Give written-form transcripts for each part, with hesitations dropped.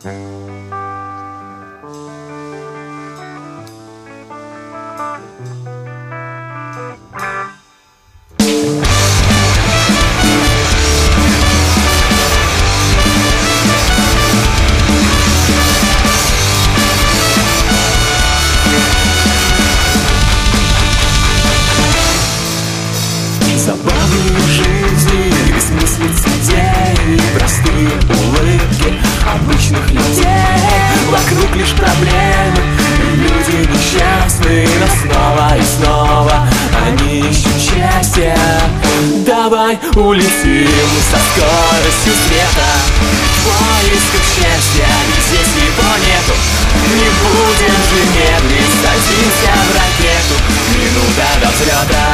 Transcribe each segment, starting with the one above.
Забавные жизни, бессмыслица идей, простые улыбки обычных людей. Вокруг лишь проблемы, и люди несчастные, но снова и снова они ищут счастья. Давай улетим со скоростью света в поисках счастья, ведь здесь его нету. Не будем же медлить, садимся в ракету, минута до взлета.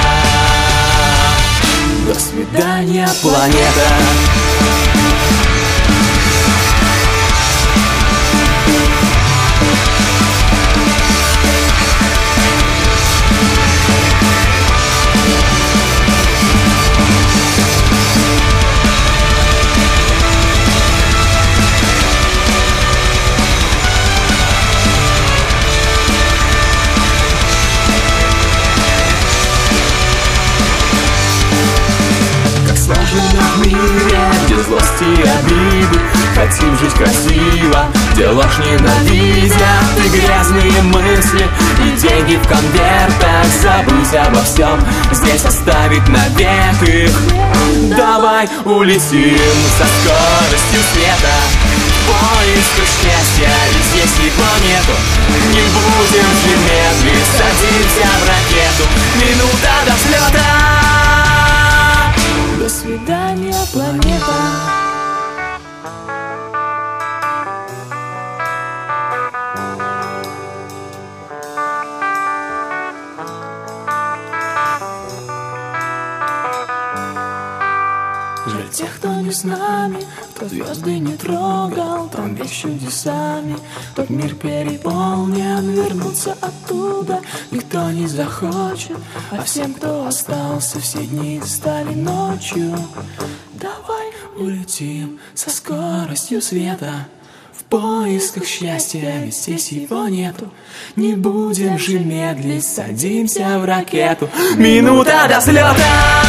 До свидания, планета. В мире, где злости и обиды, хотим жить красиво, где ложь ненавидят и грязные мысли, и деньги в конвертах. Забыть обо всем, здесь оставить навек их. Давай улетим со скоростью света в поисках счастья, ведь здесь его нету. Не будем же медлить, садимся в ракету, минута до взлета. До свидания, планета. Жаль тех, кто не с нами, кто звезды не трогал, там весь чудесами. Тот мир переполнен, вернуться оттуда никто не захочет. А всем, кто остался, все дни стали ночью. Давай улетим со скоростью света в поисках счастья, ведь здесь его нету. Не будем же медлить, садимся в ракету, минута до взлета.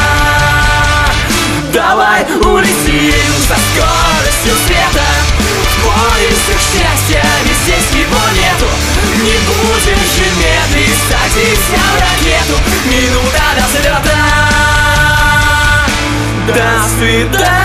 Давай улетим со скоростью света в поисках счастья, ведь здесь его нету. Не будем же медлить, садимся в ракету, минута до взлета. До свидания.